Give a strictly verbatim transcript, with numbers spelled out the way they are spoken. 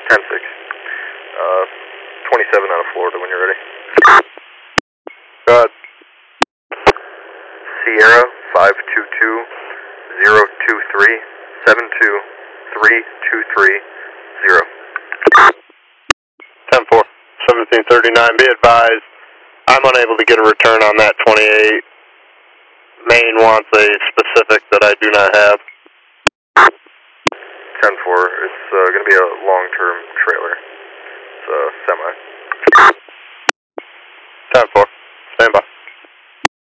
ten six. Uh, twenty-seven out of Florida when you're ready. Go ahead. Sierra five two two zero two three seven two three two three zero. ten four, seventeen thirty-nine. Be advised, I'm unable to get a return on that twenty-eight. Maine wants a specific that I do not have. ten four, it's uh, going to be a long-term trailer. It's a semi. ten four.